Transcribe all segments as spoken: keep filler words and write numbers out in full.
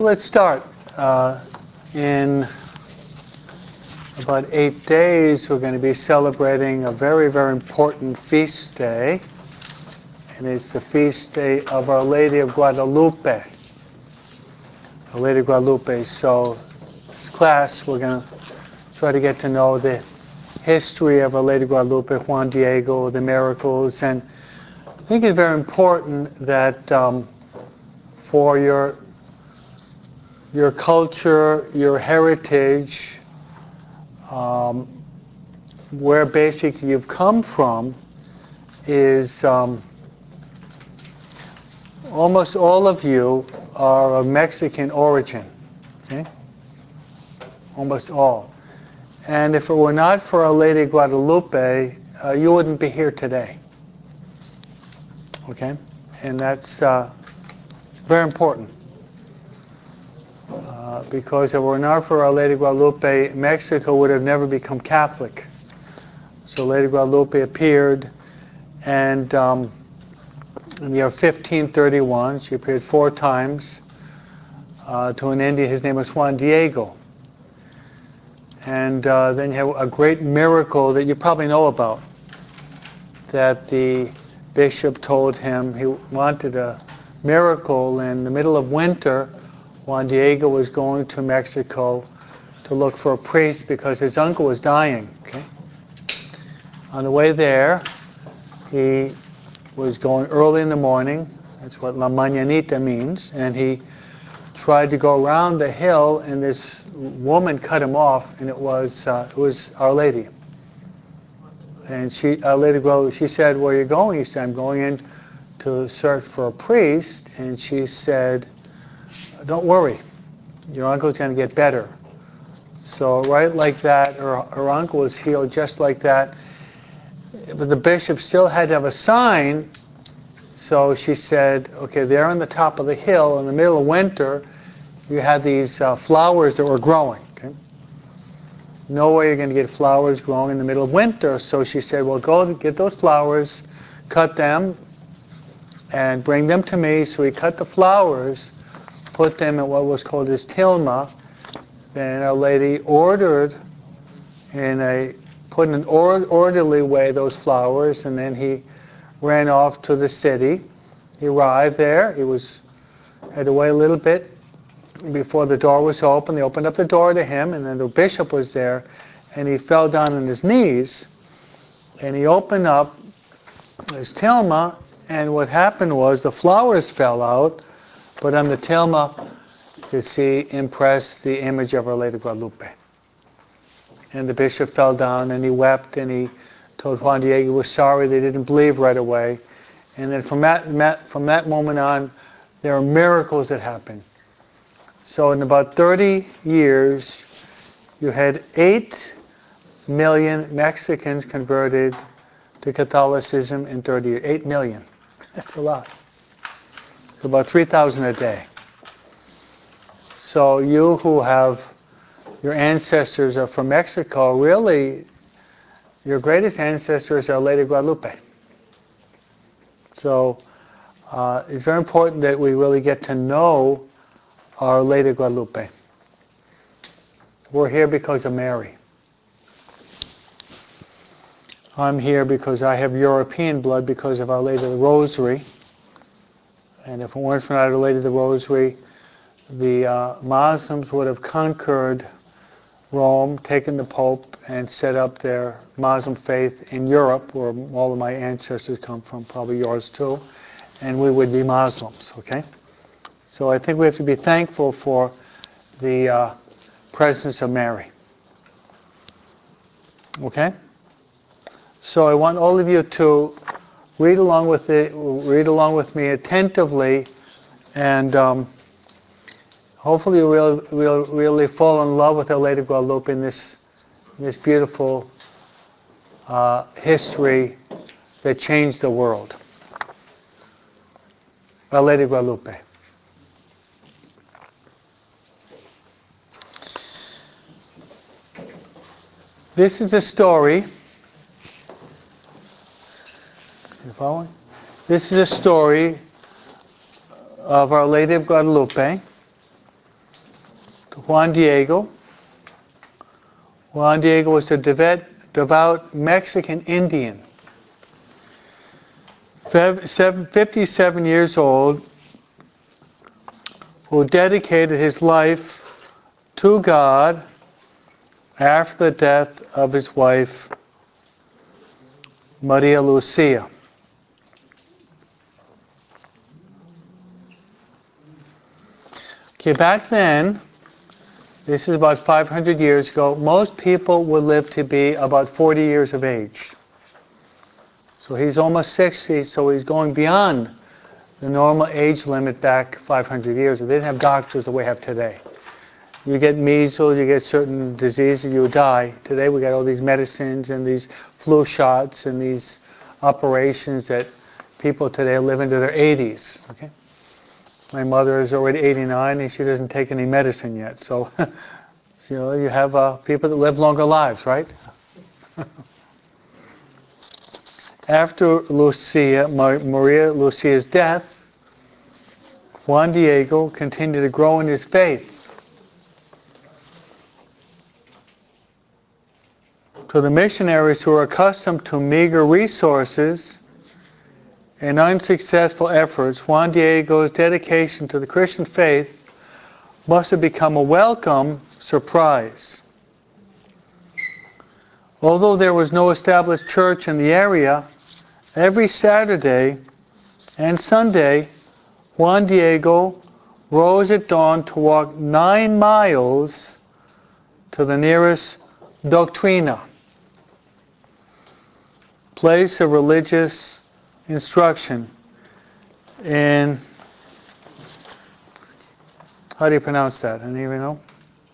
Let's start. Uh, in about eight days, we're going to be celebrating a very, very important feast day. And it's the feast day of Our Lady of Guadalupe. Our Lady of Guadalupe. So, this class, we're going to try to get to know the history of Our Lady of Guadalupe, Juan Diego, the miracles. And I think it's very important that um, for your your culture, your heritage, um, where basically you've come from, is um, almost all of you are of Mexican origin. Okay? Almost all. And if it were not for Our Lady of Guadalupe, uh, you wouldn't be here today. Okay? And that's uh, very important. Uh, because if it were not for Our Lady of Guadalupe, Mexico would have never become Catholic. So Lady Guadalupe appeared, and um, in the year fifteen thirty-one, she appeared four times uh, to an Indian. His name was Juan Diego. And uh, then you have a great miracle that you probably know about, that the bishop told him he wanted a miracle in the middle of winter. Juan Diego was going to Mexico to look for a priest because his uncle was dying. Okay? On the way there, he was going early in the morning. That's what La Mañanita means. And he tried to go around the hill, and this woman cut him off, and it was uh, it was Our Lady. And she, Our Lady, she said, "Where are you going?" He said, "I'm going in to search for a priest." And she said, "Don't worry, your uncle's going to get better." So right like that, her, her uncle was healed just like that. But the bishop still had to have a sign. So she said, okay, there on the top of the hill, in the middle of winter, you had these uh, flowers that were growing. Okay? No way you're going to get flowers growing in the middle of winter. So she said, well, go get those flowers, cut them, and bring them to me. So he cut the flowers, put them in what was called his tilma. Then Our Lady ordered in a, put in an or, orderly way those flowers, and then he ran off to the city. He arrived there. He was, had to wait a little bit before the door was open. They opened up the door to him, and then the bishop was there, and he fell down on his knees, and he opened up his tilma, and what happened was the flowers fell out, but on the tilma, you see impressed the image of Our Lady of Guadalupe. And the bishop fell down, and he wept, and he told Juan Diego he was sorry they didn't believe right away. And then from that, from that moment on, there are miracles that happen. So in about thirty years, you had eight million Mexicans converted to Catholicism in thirty years. eight million. That's a lot. It's about three thousand a day. So you who have, your ancestors are from Mexico, really, your greatest ancestors are Lady Guadalupe. So uh, it's very important that we really get to know Our Lady Guadalupe. We're here because of Mary. I'm here because I have European blood because of Our Lady of the Rosary. And if it weren't for Our Lady of the Rosary, the uh, Muslims would have conquered Rome, taken the Pope, and set up their Muslim faith in Europe, where all of my ancestors come from, probably yours too, and we would be Muslims, okay? So I think we have to be thankful for the uh, presence of Mary. Okay? So I want all of you to read along with it, read along with me attentively, and um, hopefully you will will really fall in love with Our Lady of Guadalupe in this this beautiful uh, history that changed the world. Our Lady of Guadalupe. This is a story. You following? This is a story of Our Lady of Guadalupe. Juan Diego. Juan Diego was a devout, devout Mexican Indian. fifty-seven years old, who dedicated his life to God after the death of his wife, Maria Lucia. Okay, back then, this is about five hundred years ago, most people would live to be about forty years of age. So he's almost sixty, so he's going beyond the normal age limit back five hundred years. They didn't have doctors the way we have today. You get measles, you get certain diseases, you die. Today we got all these medicines and these flu shots and these operations that people today live into their eighties. Okay? My mother is already eighty-nine and she doesn't take any medicine yet. So, you know, you have uh, people that live longer lives, right? After Lucia, Maria Lucia's death, Juan Diego continued to grow in his faith. To the missionaries who were accustomed to meager resources and unsuccessful efforts, Juan Diego's dedication to the Christian faith must have become a welcome surprise. Although there was no established church in the area, every Saturday and Sunday, Juan Diego rose at dawn to walk nine miles to the nearest doctrina, place of religious instruction in, how do you pronounce that? Any of you know?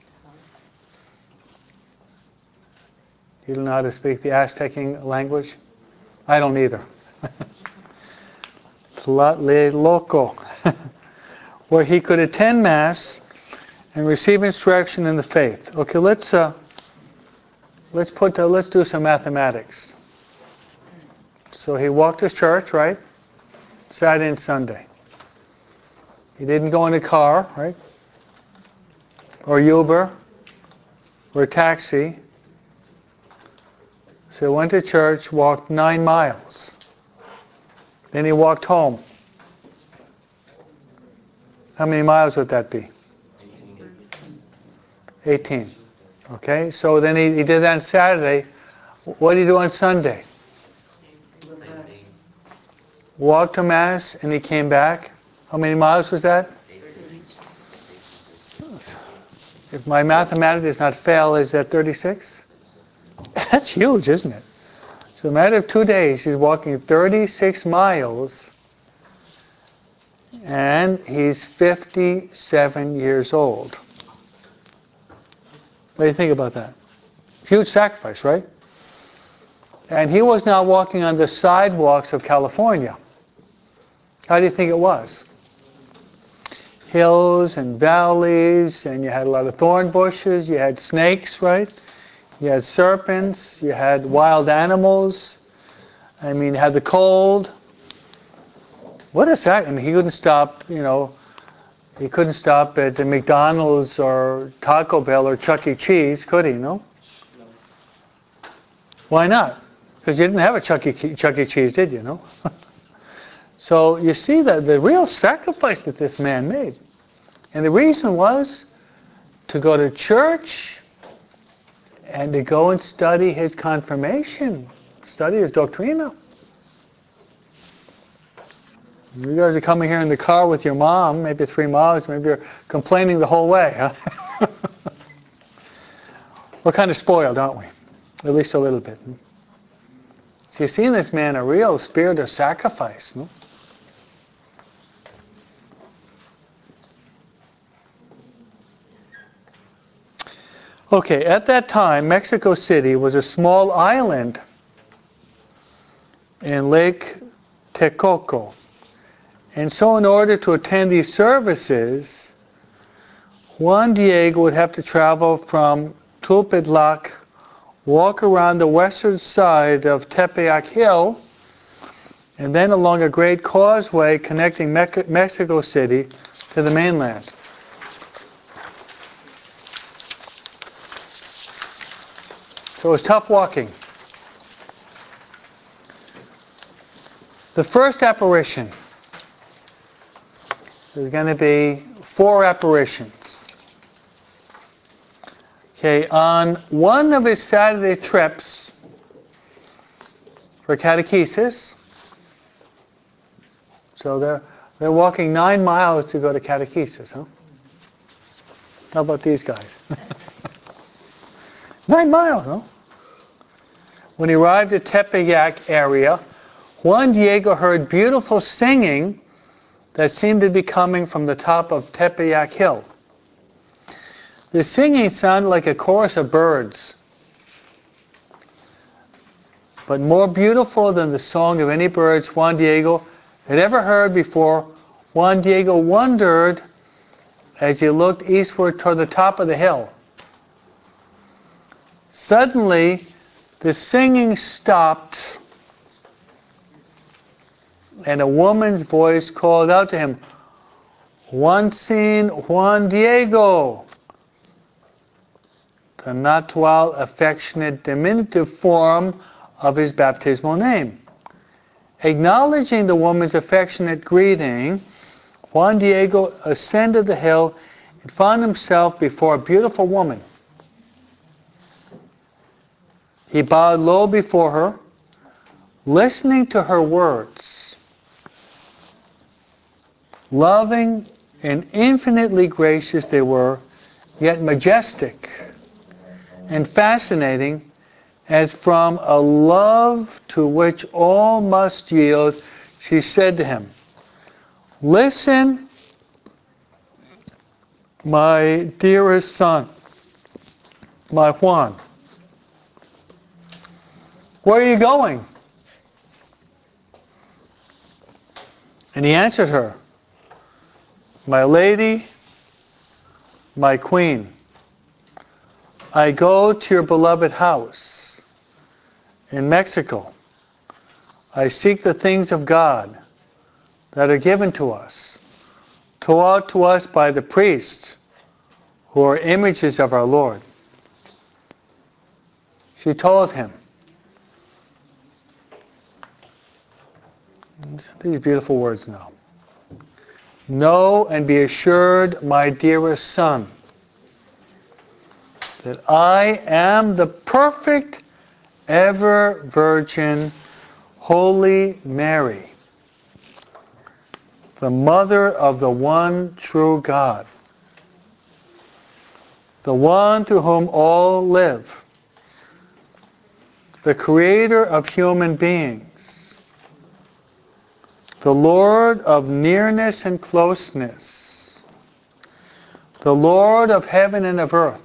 You don't know how to speak the Aztec language? I don't either. Tlatelolco, where he could attend Mass and receive instruction in the faith. Okay, let's uh, let's put uh, let's do some mathematics. So he walked to church, right? Saturday and Sunday. He didn't go in a car, right? Or Uber, or a taxi. So he went to church, walked nine miles. Then he walked home. How many miles would that be? eighteen. Okay, so then he, he did that on Saturday. What did he do on Sunday? Walked to Mass and he came back. How many miles was that? If my mathematics does not fail, is that thirty-six? That's huge, isn't it? So in a matter of two days, he's walking thirty-six miles, and he's fifty-seven years old. What do you think about that? Huge sacrifice, right? And he was now walking on the sidewalks of California. How do you think it was? Hills and valleys, and you had a lot of thorn bushes, you had snakes, right? You had serpents, you had wild animals. I mean, you had the cold. What is that? I mean, he couldn't stop, you know, he couldn't stop at the McDonald's or Taco Bell or Chuck E. Cheese, could he, no? No. Why not? Because you didn't have a Chuck E. Chuck E. Cheese, did you, no? So you see that the real sacrifice that this man made. And the reason was to go to church and to go and study his confirmation, study his doctrina. You guys are coming here in the car with your mom, maybe three miles, maybe you're complaining the whole way, huh? We're kind of spoiled, aren't we? At least a little bit. So you see in this man a real spirit of sacrifice, no? Okay, at that time, Mexico City was a small island in Lake Texcoco. And so in order to attend these services, Juan Diego would have to travel from Tulpitlac, walk around the western side of Tepeyac Hill, and then along a great causeway connecting Me- Mexico City to the mainland. So it was tough walking. The first apparition, there's going to be four apparitions. Okay, on one of his Saturday trips for catechesis, so they're, they're walking nine miles to go to catechesis, huh? How about these guys? Nine miles, huh? When he arrived at Tepeyac area, Juan Diego heard beautiful singing that seemed to be coming from the top of Tepeyac Hill. The singing sounded like a chorus of birds, but more beautiful than the song of any birds Juan Diego had ever heard before. Juan Diego wondered as he looked eastward toward the top of the hill. Suddenly, the singing stopped, and a woman's voice called out to him, "Juan Sin Juan Diego," the natural, affectionate, diminutive form of his baptismal name. Acknowledging the woman's affectionate greeting, Juan Diego ascended the hill and found himself before a beautiful woman. He bowed low before her, listening to her words. Loving and infinitely gracious they were, yet majestic and fascinating, as from a love to which all must yield, she said to him, "Listen, my dearest son, my Juan. Where are you going?" And he answered her, "My lady, my queen, I go to your beloved house in Mexico. I seek the things of God that are given to us, taught to us by the priests who are images of our Lord." She told him, these beautiful words now, "Know and be assured, my dearest son, that I am the perfect, ever Virgin, Holy Mary, the mother of the one true God, the one through whom all live, the creator of human beings, the Lord of nearness and closeness, the Lord of heaven and of earth.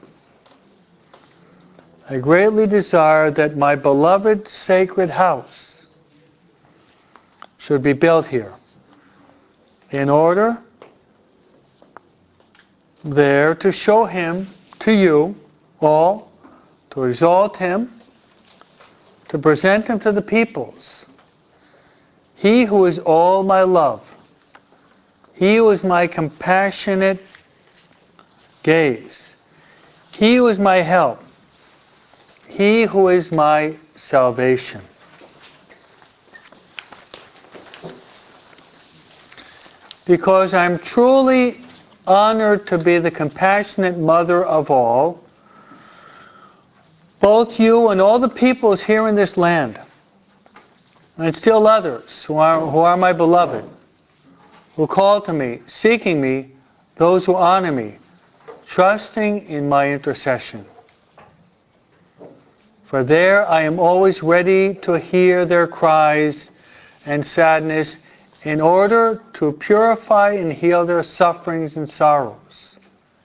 I greatly desire that my beloved sacred house should be built here, in order there to show him to you all, to exalt him, to present him to the peoples. He who is all my love, he who is my compassionate gaze, he who is my help, he who is my salvation." Because I'm truly honored to be the compassionate mother of all, both you and all the peoples here in this land, and still others who are, who are my beloved, who call to me, seeking me, those who honor me, trusting in my intercession. For there I am always ready to hear their cries and sadness in order to purify and heal their sufferings and sorrows.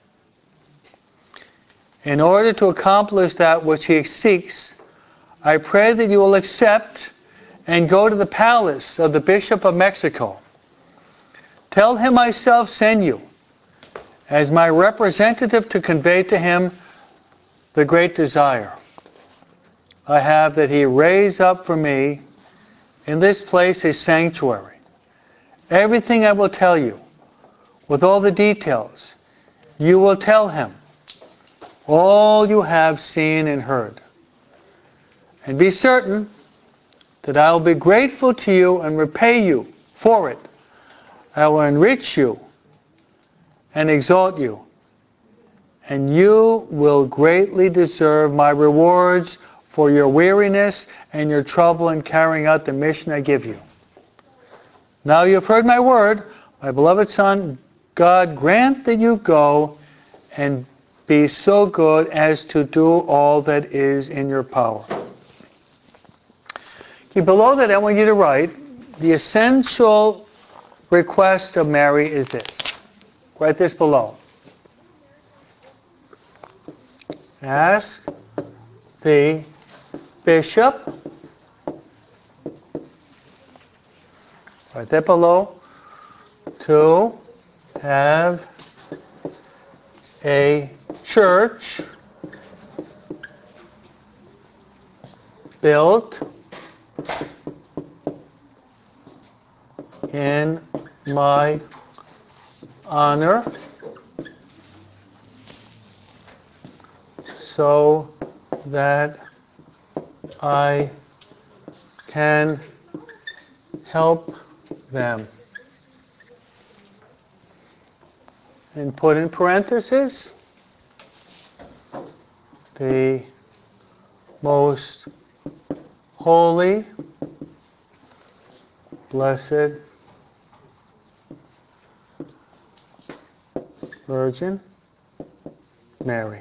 In order to accomplish that which he seeks, I pray that you will accept and go to the palace of the Bishop of Mexico. Tell him myself send you as my representative to convey to him the great desire I have that he raise up for me in this place a sanctuary. Everything I will tell you, with all the details, you will tell him all you have seen and heard. And be certain that I will be grateful to you and repay you for it. I will enrich you and exalt you, and you will greatly deserve my rewards for your weariness and your trouble in carrying out the mission I give you. Now you have heard my word, my beloved son. God grant that you go and be so good as to do all that is in your power. Okay, below that I want you to write, the essential request of Mary is this. Write this below. Ask the bishop, write that below, to have a church built in my honor, so that I can help them. And put in parentheses, the most holy, blessed Virgin Mary.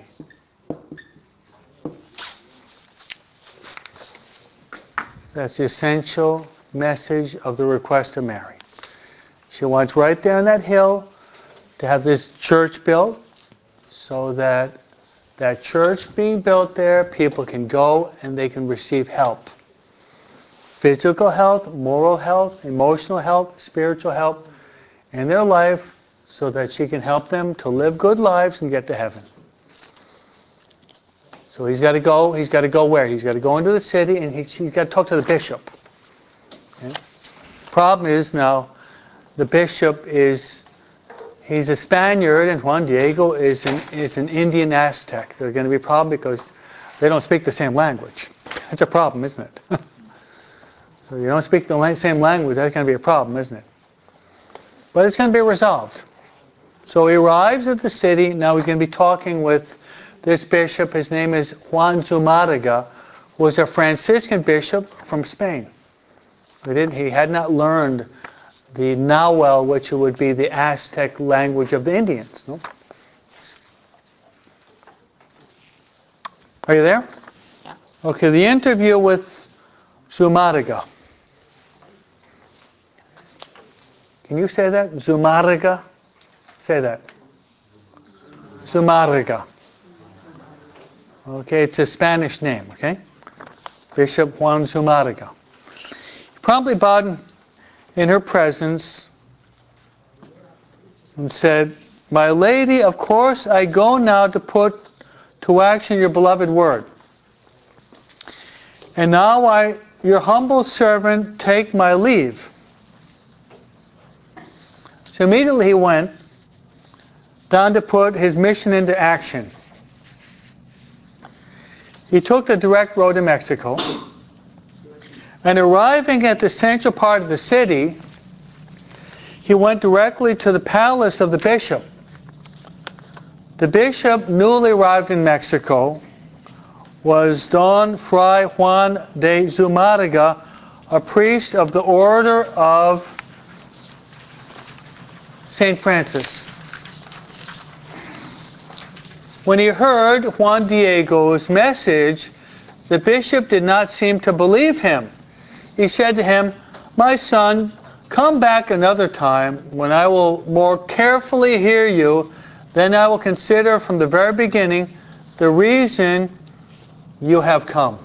That's the essential message of the request of Mary. She wants right there on that hill to have this church built, so that that church being built there, people can go and they can receive help. Physical health, moral health, emotional health, spiritual health in their life, so that she can help them to live good lives and get to heaven. So he's got to go, he's got to go where? He's got to go into the city, and he's, he's got to talk to the bishop. Okay? Problem is now, the bishop is, he's a Spaniard, and Juan Diego is an, is an Indian Aztec. There's going to be a problem because they don't speak the same language. That's a problem, isn't it? So you don't speak the same language, that's going to be a problem, isn't it? But it's going to be resolved. So he arrives at the city. Now he's going to be talking with this bishop. His name is Juan Zumárraga, who was a Franciscan bishop from Spain. He, didn't, he had not learned the Nahuatl, which would be the Aztec language of the Indians. No? Are you there? Yeah. Okay, the interview with Zumárraga. Can you say that? Zumárraga? Say that. Zumárraga. Okay, it's a Spanish name, okay? Bishop Juan Zumárraga. He promptly bowed in her presence and said, "My lady, of course I go now to put to action your beloved word. And now I, your humble servant, take my leave." So immediately he went down to put his mission into action. He took the direct road to Mexico, and arriving at the central part of the city, he went directly to the palace of the bishop. The bishop, newly arrived in Mexico, was Don Fray Juan de Zumárraga, a priest of the Order of Saint Francis. When he heard Juan Diego's message, the bishop did not seem to believe him. He said to him, "My son, come back another time when I will more carefully hear you. Then I will consider from the very beginning the reason you have come."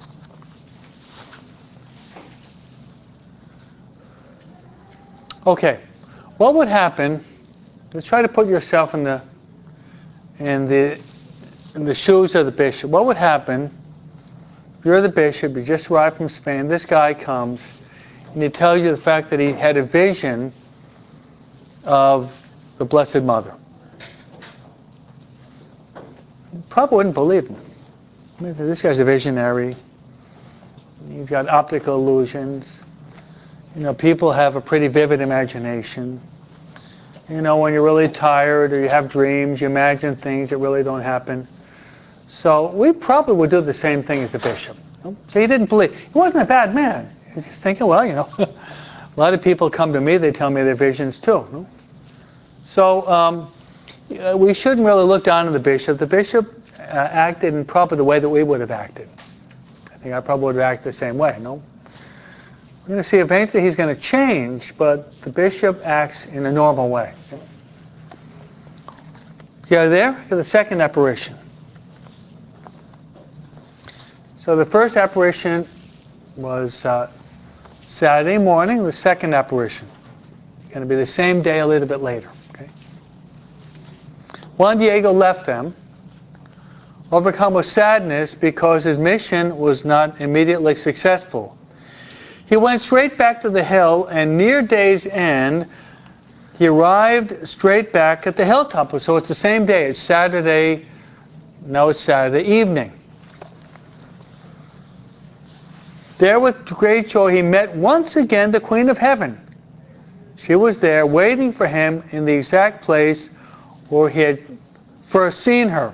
Okay, what would happen? Let's try to put yourself in the in the in the shoes of the bishop. What would happen if you're the bishop, you just arrived from Spain, this guy comes and he tells you the fact that he had a vision of the Blessed Mother? You probably wouldn't believe him. I mean, this guy's a visionary. He's got optical illusions. You know, people have a pretty vivid imagination. You know, when you're really tired or you have dreams, you imagine things that really don't happen. So we probably would do the same thing as the bishop. So he didn't believe. He wasn't a bad man. He's just thinking, well, you know, a lot of people come to me, they tell me their visions too. So um, we shouldn't really look down on the bishop. The bishop uh, acted in probably the way that we would have acted. I think I probably would have acted the same way, no? We're going to see eventually he's going to change, but the bishop acts in a normal way. You are there? Here's the second apparition. So the first apparition was uh, Saturday morning. The second apparition is going to be the same day a little bit later. Okay? Juan Diego left them, overcome with sadness because his mission was not immediately successful. He went straight back to the hill, and near day's end, he arrived straight back at the hilltop. So it's the same day. It's Saturday. No, it's Saturday evening. There with great joy he met once again the Queen of Heaven. She was there waiting for him in the exact place where he had first seen her.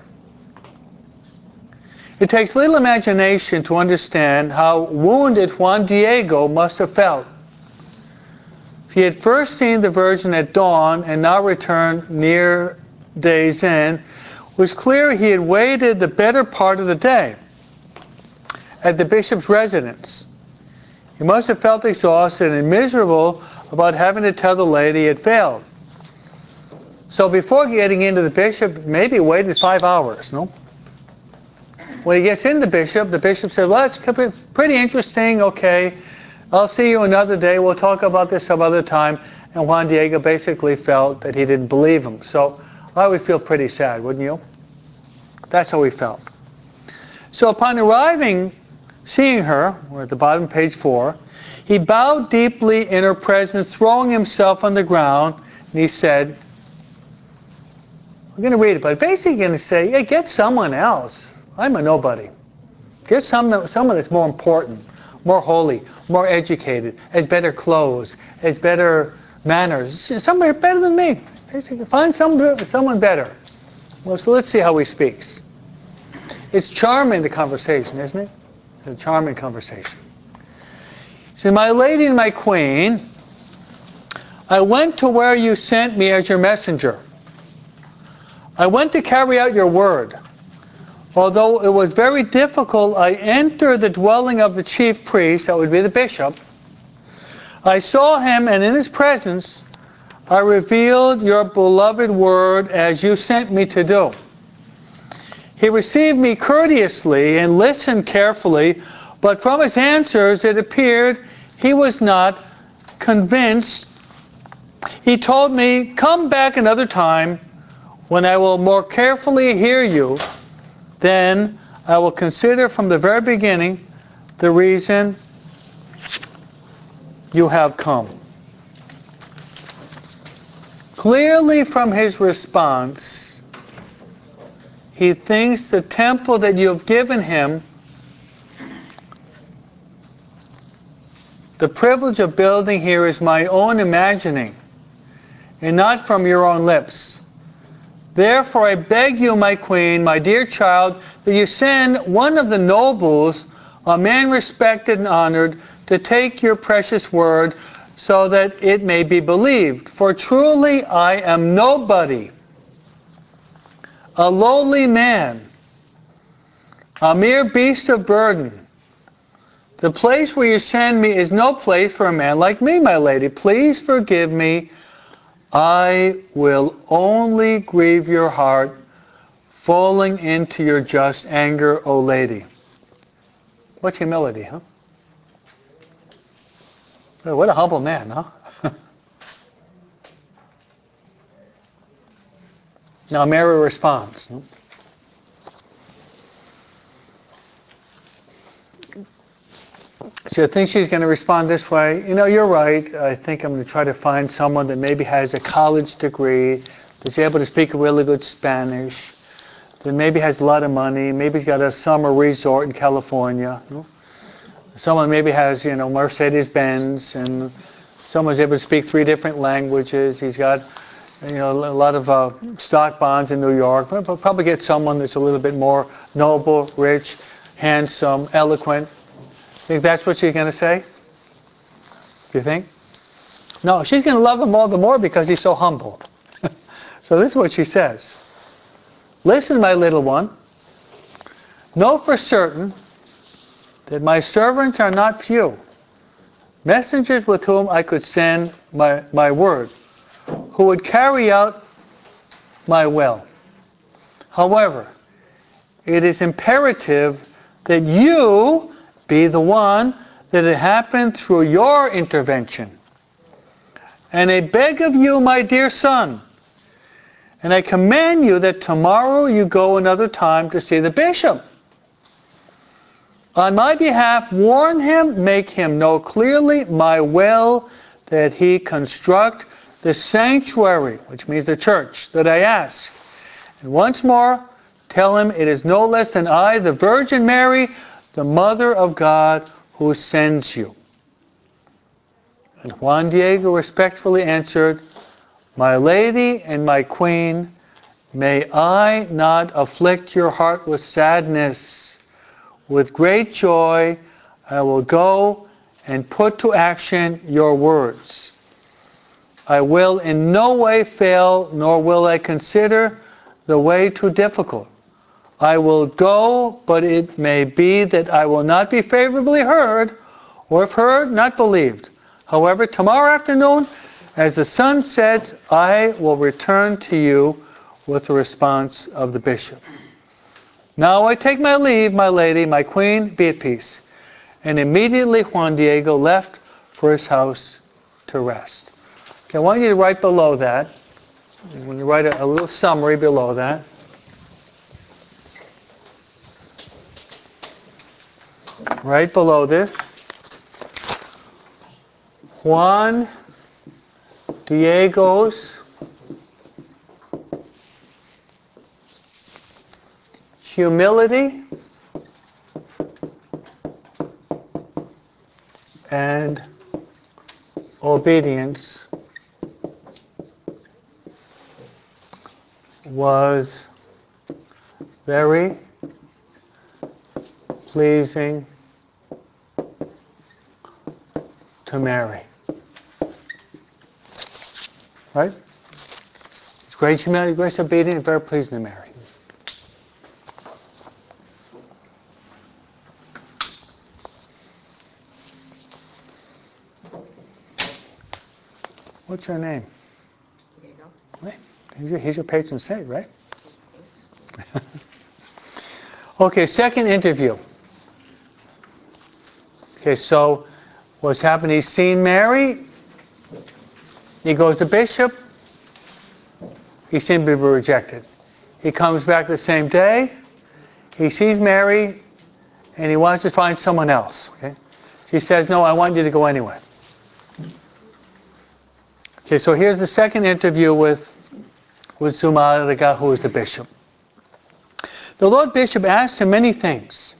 It takes little imagination to understand how wounded Juan Diego must have felt. If he had first seen the Virgin at dawn and now returned near day's end, it was clear he had waited the better part of the day at the bishop's residence. He must have felt exhausted and miserable about having to tell the lady he had failed. So before getting into the bishop, maybe he waited five hours, no? When he gets in the bishop, the bishop said, well, it's pretty interesting, okay. I'll see you another day. We'll talk about this some other time. And Juan Diego basically felt that he didn't believe him. So I would feel pretty sad, wouldn't you? That's how he felt. So upon arriving, seeing her, we're at the bottom of page four, he bowed deeply in her presence, throwing himself on the ground, and he said, I'm going to read it, but basically going to say, yeah, get someone else. I'm a nobody. Get someone, someone that's more important, more holy, more educated, has better clothes, has better manners. Somebody better than me. Basically, find someone, someone better. Well, so let's see how he speaks. It's charming, the conversation, isn't it? It's a charming conversation. See, my lady and my queen, I went to where you sent me as your messenger. I went to carry out your word. Although it was very difficult, I entered the dwelling of the chief priest, that would be the bishop. I saw him, and in his presence, I revealed your beloved word as you sent me to do. He received me courteously and listened carefully, but from his answers it appeared he was not convinced. He told me, come back another time when I will more carefully hear you. Then I will consider from the very beginning the reason you have come. Clearly from his response, he thinks the temple that you have given him, the privilege of building here is my own imagining, and not from your own lips. Therefore I beg you, my queen, my dear child, that you send one of the nobles, a man respected and honored, to take your precious word so that it may be believed. For truly I am nobody, a lowly man, a mere beast of burden. The place where you send me is no place for a man like me, my lady. Please forgive me. I will only grieve your heart, falling into your just anger, O lady. What humility, huh? What a humble man, huh? Now Mary responds. So I think she's going to respond this way. You know, you're right. I think I'm going to try to find someone that maybe has a college degree, that's able to speak really good Spanish, that maybe has a lot of money, maybe he's got a summer resort in California. someone maybe has, you know, Mercedes-Benz, and someone's able to speak three different languages. He's got, you know, a lot of uh, stock bonds in New York. But we'll probably get someone that's a little bit more noble, rich, handsome, eloquent. Think that's what she's going to say? Do you think? No, she's going to love him all the more because he's so humble. So this is what she says. Listen, my little one. Know for certain that my servants are not few, messengers with whom I could send my, my word, who would carry out my will. However, it is imperative that you be the one that it happened through your intervention. And I beg of you, my dear son, and I command you that tomorrow you go another time to see the bishop. On my behalf, warn him, make him know clearly my will, that he construct the sanctuary, which means the church, that I ask. And once more, tell him it is no less than I, the Virgin Mary, the Mother of God, who sends you. And Juan Diego respectfully answered, My lady and my queen, may I not afflict your heart with sadness. With great joy, I will go and put to action your words. I will in no way fail, nor will I consider the way too difficult. I will go, but it may be that I will not be favorably heard, or if heard, not believed. However, tomorrow afternoon, as the sun sets, I will return to you with the response of the bishop. Now I take my leave, my lady, my queen, be at peace. And immediately Juan Diego left for his house to rest. Okay, I want you to write below that, when you write a, a little summary below that. Right below this, Juan Diego's humility and obedience was very pleasing to Mary. Right? It's great humility, great obedience, and very pleasing to Mary. What's your name? Diego. Right. He's your, he's your patron saint, right? Okay, second interview. Okay, so what's happened? He's seen Mary. He goes to bishop. He seemed to be rejected. He comes back the same day. He sees Mary, and he wants to find someone else. Okay? She says, no, I want you to go anyway. Okay, so here's the second interview with, with Zumarraga, who is the bishop. The Lord Bishop asked him many things.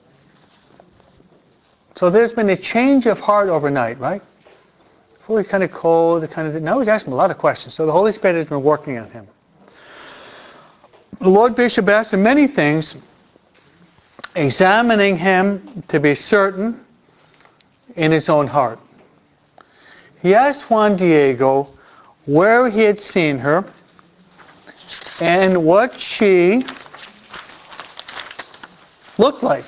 So there's been a change of heart overnight, right? Before he kind of cold, kind of now he's asking a lot of questions. So the Holy Spirit has been working on him. The Lord Bishop asked him many things, examining him to be certain in his own heart. He asked Juan Diego where he had seen her and what she looked like.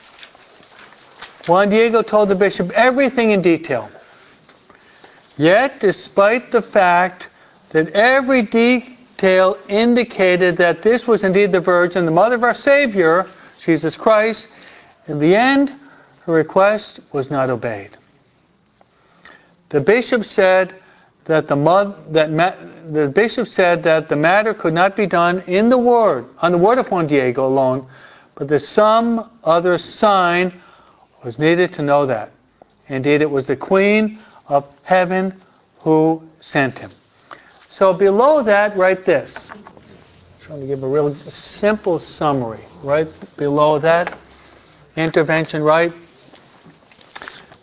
Juan Diego told the bishop everything in detail. Yet, despite the fact that every detail indicated that this was indeed the Virgin, the Mother of our Savior, Jesus Christ, in the end, her request was not obeyed. The bishop said that the mother, that ma- the bishop said that the matter could not be done in the word, on the word of Juan Diego alone, but that some other sign was needed to know that. Indeed, it was the Queen of Heaven who sent him. So below that, write this. I'm trying to give a real simple summary. Right below that, intervention, right?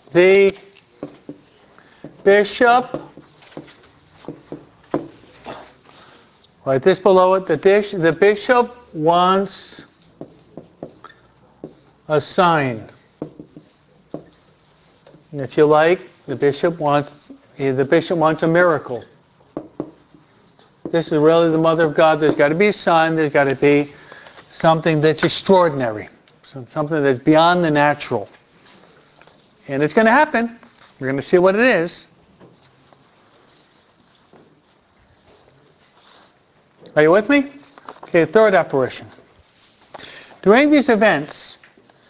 the bishop, write this below it, the, dish, the bishop wants a sign. And if you like, the bishop wants the bishop wants a miracle. This is really the Mother of God. There's got to be a sign. There's got to be something that's extraordinary, something that's beyond the natural. And it's going to happen. We're going to see what it is. Are you with me? Okay, third apparition. During these events,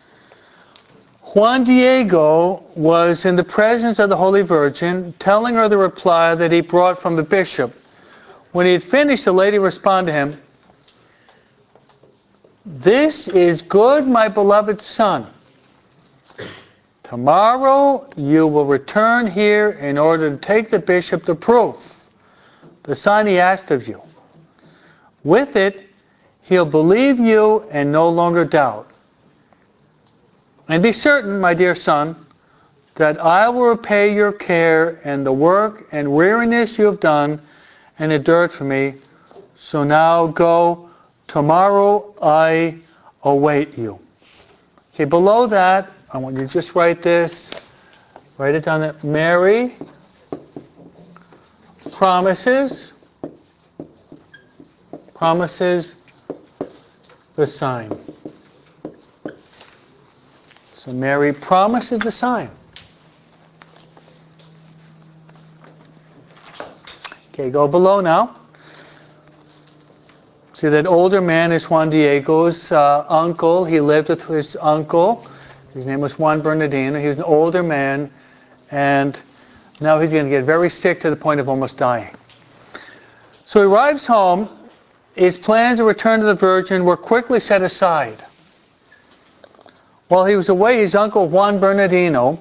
Juan Diego was in the presence of the Holy Virgin, telling her the reply that he brought from the bishop. When he had finished, the lady responded to him, "This is good, my beloved son. Tomorrow you will return here in order to take the bishop the proof, the sign he asked of you. With it, he'll believe you and no longer doubt. And be certain, my dear son, that I will repay your care and the work and weariness you have done and endured for me. So now go. Tomorrow I await you." Okay, below that, I want you to just write this. Write it down there. Mary promises, promises the sign. So Mary promises the sign. Okay, go below now. See, that older man is Juan Diego's uh, uncle. He lived with his uncle. His name was Juan Bernardino. He was an older man, and now he's going to get very sick to the point of almost dying. So he arrives home. His plans to return to the Virgin were quickly set aside. While he was away, his uncle Juan Bernardino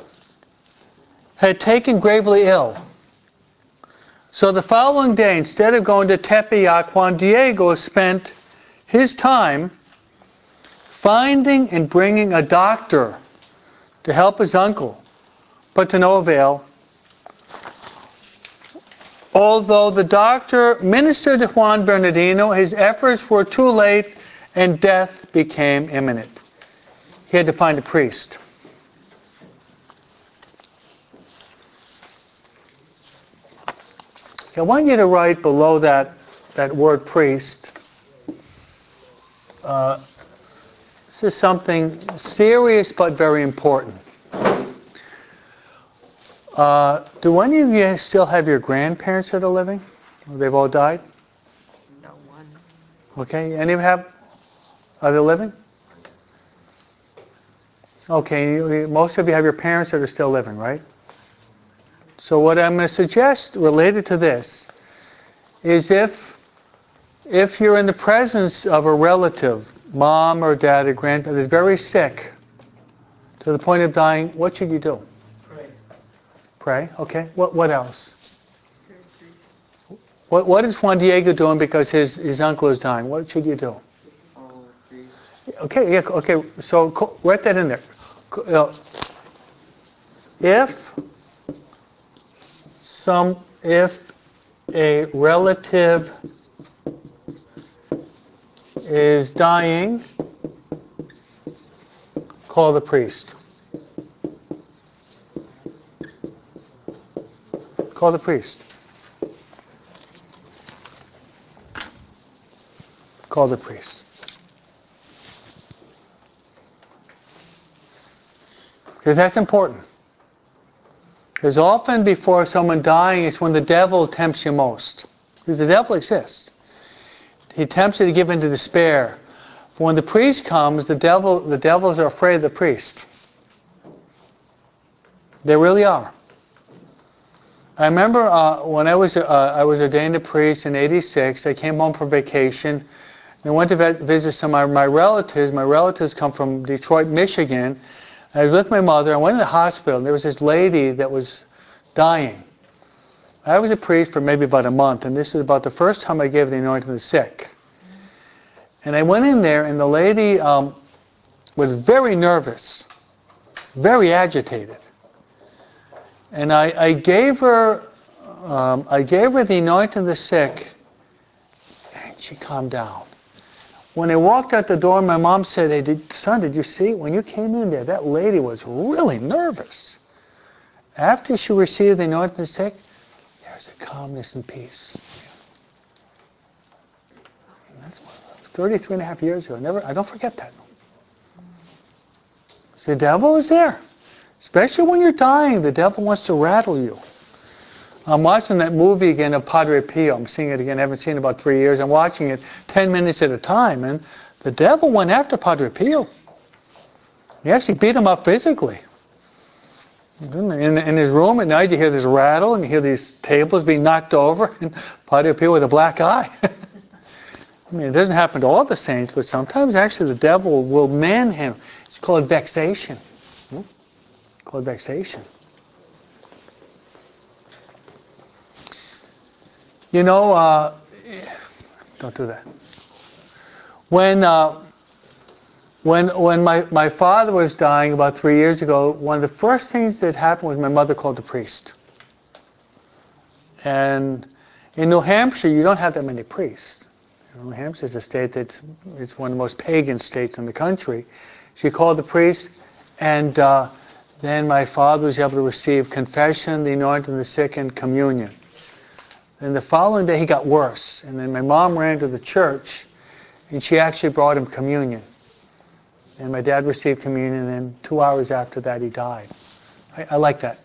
had taken gravely ill. So the following day, instead of going to Tepeyac, Juan Diego spent his time finding and bringing a doctor to help his uncle, but to no avail. Although the doctor ministered to Juan Bernardino, his efforts were too late and death became imminent. He had to find a priest. I want you to write below that, that word priest. Uh, this is something serious but very important. Uh, do any of you still have your grandparents that are living? They've all died? No one. Okay, any of you have? Are they living? Okay, you, most of you have your parents that are still living, right? So what I'm going to suggest related to this is if if you're in the presence of a relative, mom or dad or grandparent, that's very sick to the point of dying, what should you do? Pray. Pray, okay. What what else? What what is Juan Diego doing because his, his uncle is dying? What should you do? Oh, priest. Okay, yeah, okay. So co- write that in there. Co- uh, if Some, if a relative is dying, call the priest. Call the priest. Call the priest. Because that's important. Because often before someone dying, it's when the devil tempts you most. Because the devil exists. He tempts you to give into despair. But when the priest comes, the devil, the devils are afraid of the priest. They really are. I remember uh, when I was uh, I was ordained a priest in eighty-six. I came home from vacation. And I went to vet- visit some of my relatives. My relatives come from Detroit, Michigan. I was with my mother. I went to the hospital, and there was this lady that was dying. I was a priest for maybe about a month, and this is about the first time I gave the anointing to the sick. And I went in there, and the lady um, was very nervous, very agitated. And I, I gave her, um, I gave her the anointing of the sick, and she calmed down. When I walked out the door, my mom said, "Hey, did, son, did you see? When you came in there, that lady was really nervous." After she received the anointing of the sick, there's a calmness and peace. And that's thirty-three and a half years ago. Never, I don't forget that. So the devil is there. Especially when you're dying, the devil wants to rattle you. I'm watching that movie again of Padre Pio. I'm seeing it again. I haven't seen it in about three years. I'm watching it ten minutes at a time. And the devil went after Padre Pio. He actually beat him up physically. In, in his room at night, you hear this rattle and you hear these tables being knocked over. And Padre Pio with a black eye. I mean, it doesn't happen to all the saints, but sometimes actually the devil will man him. It's called vexation. Hmm? Called vexation. You know, uh, don't do that. When uh, when when my, my father was dying about three years ago, one of the first things that happened was my mother called the priest. And in New Hampshire, you don't have that many priests. New Hampshire is a state that's it's one of the most pagan states in the country. She called the priest, and uh, then my father was able to receive confession, the anointing of the sick, and communion. And the following day he got worse. And then my mom ran to the church and she actually brought him communion. And my dad received communion, and then two hours after that he died. I, I like that.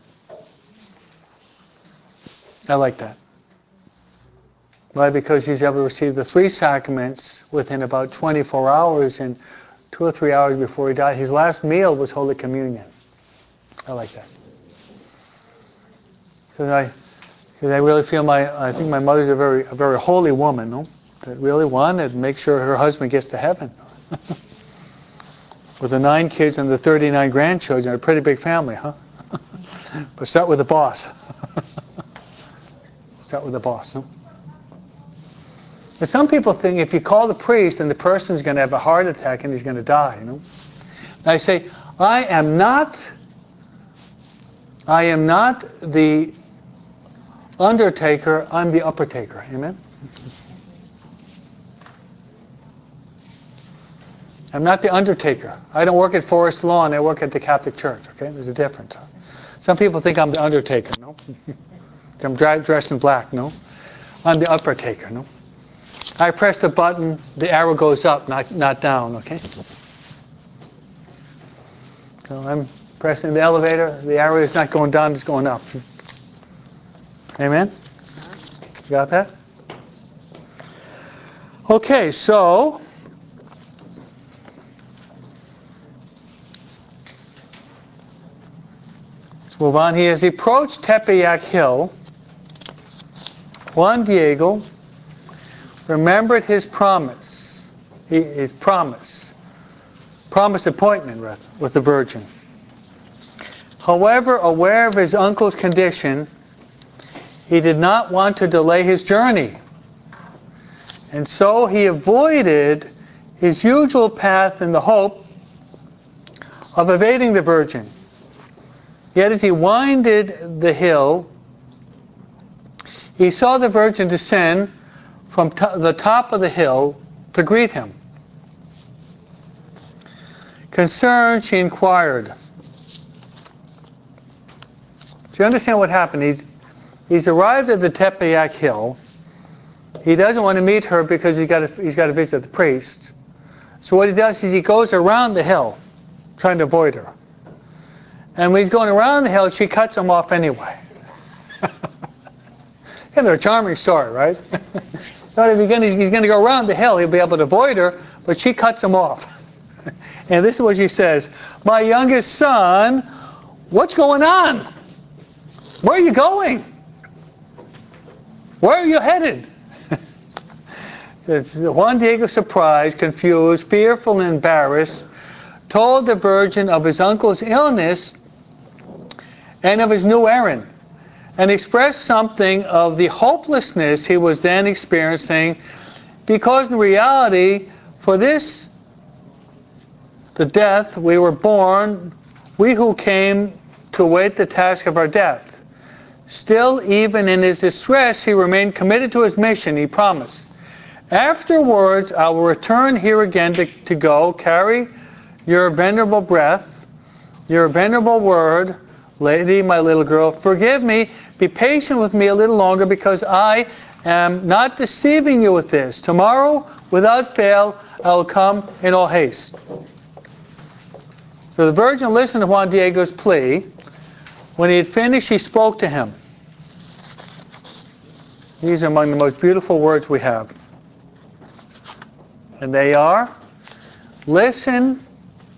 I like that. Why? Because he's able to receive the three sacraments within about twenty-four hours, and two or three hours before he died, his last meal was Holy Communion. I like that. So I Because I really feel my, I think my mother's a very, a very holy woman, no? That really wanted to make sure her husband gets to heaven. With the nine kids and the thirty-nine grandchildren, a pretty big family, huh? But start with the boss. Start with the boss, no? But some people think if you call the priest, then the person's going to have a heart attack and he's going to die, you know? And I say, I am not, I am not the undertaker, I'm the uppertaker. Amen? I'm not the undertaker. I don't work at Forest Lawn, I work at the Catholic Church. Okay? There's a difference. Some people think I'm the undertaker. No? I'm dressed in black. No? I'm the uppertaker. No? I press the button, the arrow goes up, not, not down. Okay? So I'm pressing the elevator, the arrow is not going down, it's going up. Amen? You got that? Okay, so let's move on here. As he approached Tepeyac Hill, Juan Diego remembered his promise, his promise, promise appointment rather, with the Virgin. However, aware of his uncle's condition, he did not want to delay his journey. And so he avoided his usual path in the hope of evading the Virgin. Yet as he winded the hill, he saw the Virgin descend from to- the top of the hill to greet him. Concerned, she inquired. Do you understand what happened? He's He's arrived at the Tepeyac Hill. He doesn't want to meet her because he's got to, he's got to visit the priest. So what he does is he goes around the hill, trying to avoid her. And when he's going around the hill, she cuts him off anyway. Kind of a charming story, right? But if he's going, to, he's going to go around the hill, he'll be able to avoid her, but she cuts him off. And this is what she says: "My youngest son, what's going on? Where are you going? Where are you headed?" Juan Diego, surprised, confused, fearful, and embarrassed, told the Virgin of his uncle's illness and of his new errand, and expressed something of the hopelessness he was then experiencing, because in reality, for this, the death we were born, we who came to await the task of our death. Still, even in his distress, he remained committed to his mission. He promised, afterwards, I will return here again to, to go, carry your venerable breath, your venerable word, lady, my little girl, forgive me, be patient with me a little longer, because I am not deceiving you with this. Tomorrow, without fail, I will come in all haste. So the Virgin listened to Juan Diego's plea. When he had finished, she spoke to him. These are among the most beautiful words we have. And they are, listen,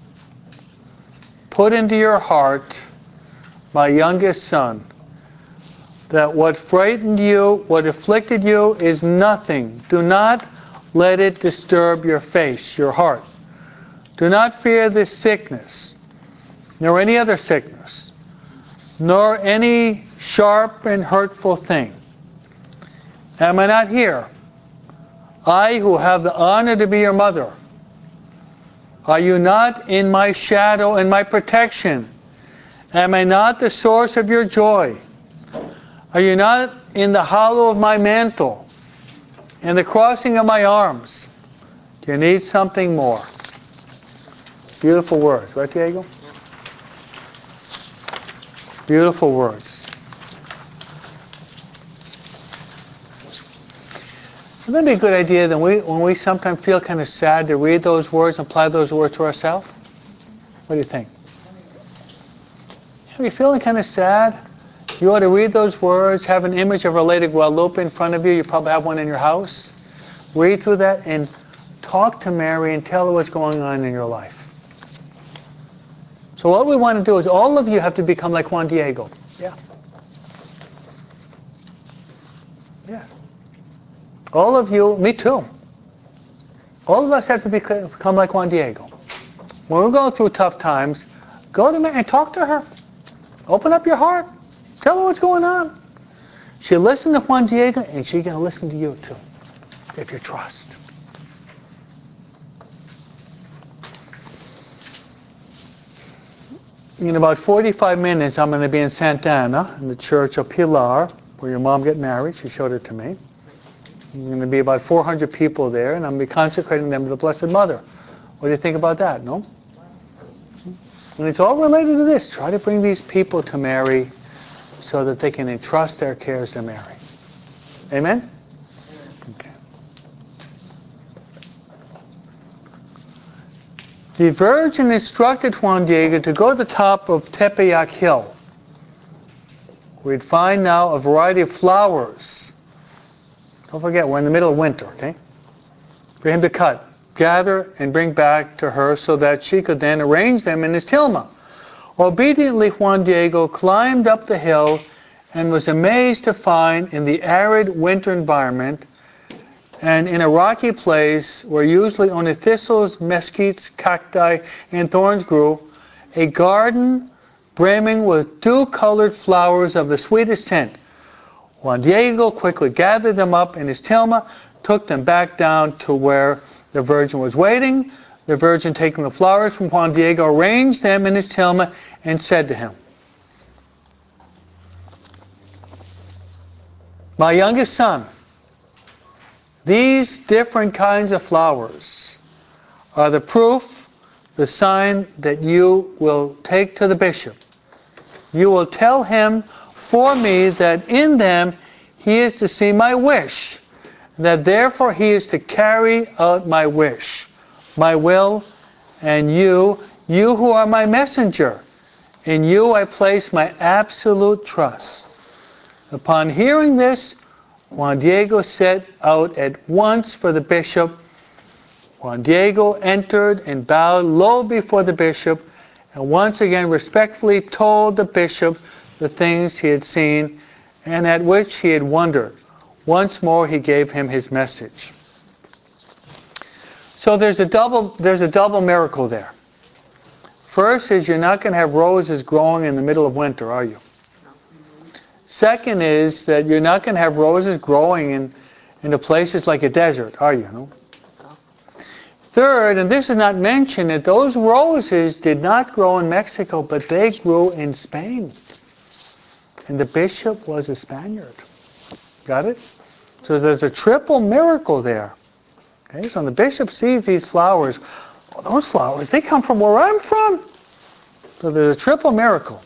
put into your heart, my youngest son, that what frightened you, what afflicted you is nothing. Do not let it disturb your face, your heart. Do not fear this sickness, nor any other sickness, nor any sharp and hurtful thing. Am I not here? I who have the honor to be your mother. Are you not in my shadow and my protection? Am I not the source of your joy? Are you not in the hollow of my mantle and the crossing of my arms? Do you need something more? Beautiful words, right, Diego? Beautiful words. Wouldn't that be a good idea that we, when we sometimes feel kind of sad, to read those words and apply those words to ourselves? What do you think? Are you feeling kind of sad? You ought to read those words, have an image of Our Lady of Guadalupe in front of you. You probably have one in your house. Read through that and talk to Mary and tell her what's going on in your life. So what we want to do is all of you have to become like Juan Diego. Yeah. Yeah. All of you, me too. All of us have to become like Juan Diego. When we're going through tough times, go to Mary and talk to her. Open up your heart. Tell her what's going on. She'll listen to Juan Diego, and she's going to listen to you too, if you trust. In about forty-five minutes, I'm going to be in Santa Ana, in the Church of Pilar, where your mom got married. She showed it to me. There's going to be about four hundred people there, and I'm going to be consecrating them to the Blessed Mother. What do you think about that, no? And it's all related to this. Try to bring these people to Mary so that they can entrust their cares to Mary. Amen? Okay. The Virgin instructed Juan Diego to go to the top of Tepeyac Hill. We'd find now a variety of flowers. Don't forget, we're in the middle of winter, okay? For him to cut, gather, and bring back to her so that she could then arrange them in his tilma. Obediently, Juan Diego climbed up the hill and was amazed to find in the arid winter environment and in a rocky place where usually only thistles, mesquites, cacti, and thorns grew, a garden brimming with dew-colored flowers of the sweetest scent. Juan Diego quickly gathered them up in his tilma, took them back down to where the Virgin was waiting. The Virgin, taking the flowers from Juan Diego, arranged them in his tilma and said to him, "My youngest son, these different kinds of flowers are the proof, the sign that you will take to the bishop. You will tell him for me that in them he is to see my wish, and that therefore he is to carry out my wish, my will, and you, you who are my messenger, in you I place my absolute trust." Upon hearing this, Juan Diego set out at once for the bishop. Juan Diego entered and bowed low before the bishop, and once again respectfully told the bishop the things he had seen and at which he had wondered. Once more he gave him his message. So there's a double, there's a double miracle there. First is you're not going to have roses growing in the middle of winter, are you? Second is that you're not going to have roses growing in, into places like a desert, are you? No? Third, and this is not mentioned, that those roses did not grow in Mexico, but they grew in Spain. And the bishop was a Spaniard. Got it? So there's a triple miracle there. Okay, so when the bishop sees these flowers, oh, those flowers, they come from where I'm from. So there's a triple miracle.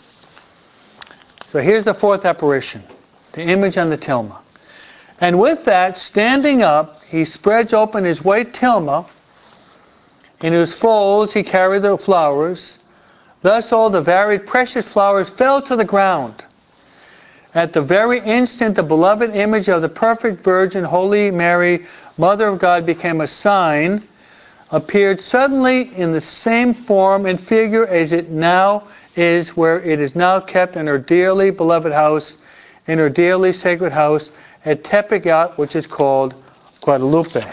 So here's the fourth apparition, the image on the tilma. And with that, standing up, he spreads open his white tilma, in whose folds he carried the flowers. Thus all the varied precious flowers fell to the ground. At the very instant, the beloved image of the perfect Virgin, Holy Mary, Mother of God, became a sign, appeared suddenly in the same form and figure as it now is, where it is now kept in her dearly beloved house, in her dearly sacred house at Tepeyac, which is called Guadalupe.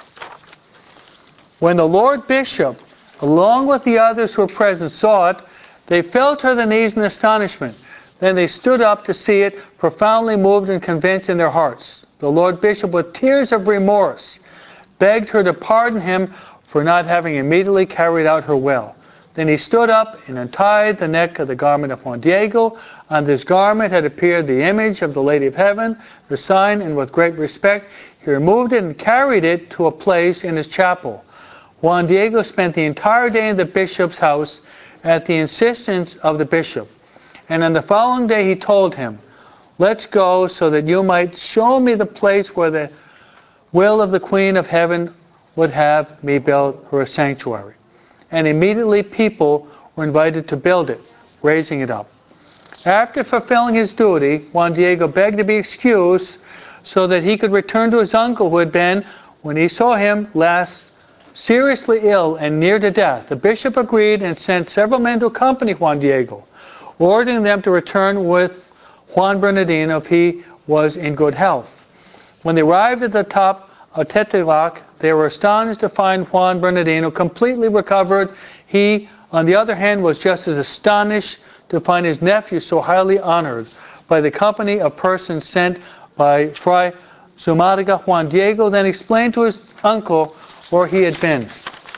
When the Lord Bishop, along with the others who were present, saw it, they fell to their knees in astonishment. Then they stood up to see it, profoundly moved and convinced in their hearts. The Lord Bishop, with tears of remorse, begged her to pardon him for not having immediately carried out her will. Then he stood up and untied the neck of the garment of Juan Diego. On this garment had appeared the image of the Lady of Heaven, the sign, and with great respect he removed it and carried it to a place in his chapel. Juan Diego spent the entire day in the bishop's house at the insistence of the bishop. And on the following day he told him, "Let's go so that you might show me the place where the will of the Queen of Heaven would have me build her sanctuary." And immediately people were invited to build it, raising it up. After fulfilling his duty, Juan Diego begged to be excused so that he could return to his uncle, who had been, when he saw him last, seriously ill and near to death. The bishop agreed and sent several men to accompany Juan Diego, ordering them to return with Juan Bernardino if he was in good health. When they arrived at the top of Tepeyac, they were astonished to find Juan Bernardino completely recovered. He, on the other hand, was just as astonished to find his nephew so highly honored by the company of persons sent by Fray Zumarraga. Juan Diego then explained to his uncle where he had been,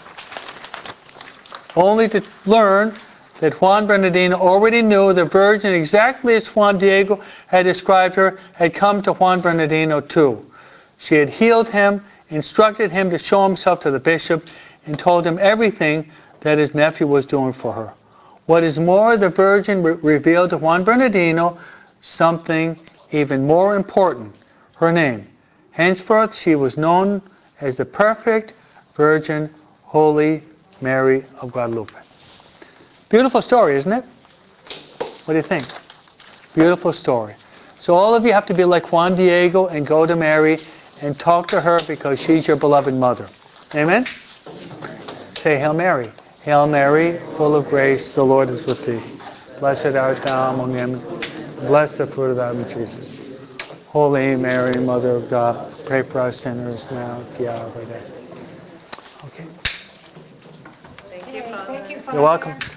only to learn that Juan Bernardino already knew the Virgin, exactly as Juan Diego had described her, had come to Juan Bernardino too. She had healed him, instructed him to show himself to the bishop, and told him everything that his nephew was doing for her. What is more, the Virgin re- revealed to Juan Bernardino something even more important, her name. Henceforth she was known as the perfect Virgin, Holy Mary of Guadalupe. Beautiful story, isn't it? What do you think? Beautiful story. So all of you have to be like Juan Diego and go to Mary and talk to her because she's your beloved mother. Amen? Say Hail Mary. Hail Mary, full of grace, the Lord is with thee. Blessed art thou among women. Blessed the fruit of thy womb, Jesus. Holy Mary, Mother of God, pray for us sinners now at the hour of our death. Okay. Thank you, Father. You're welcome.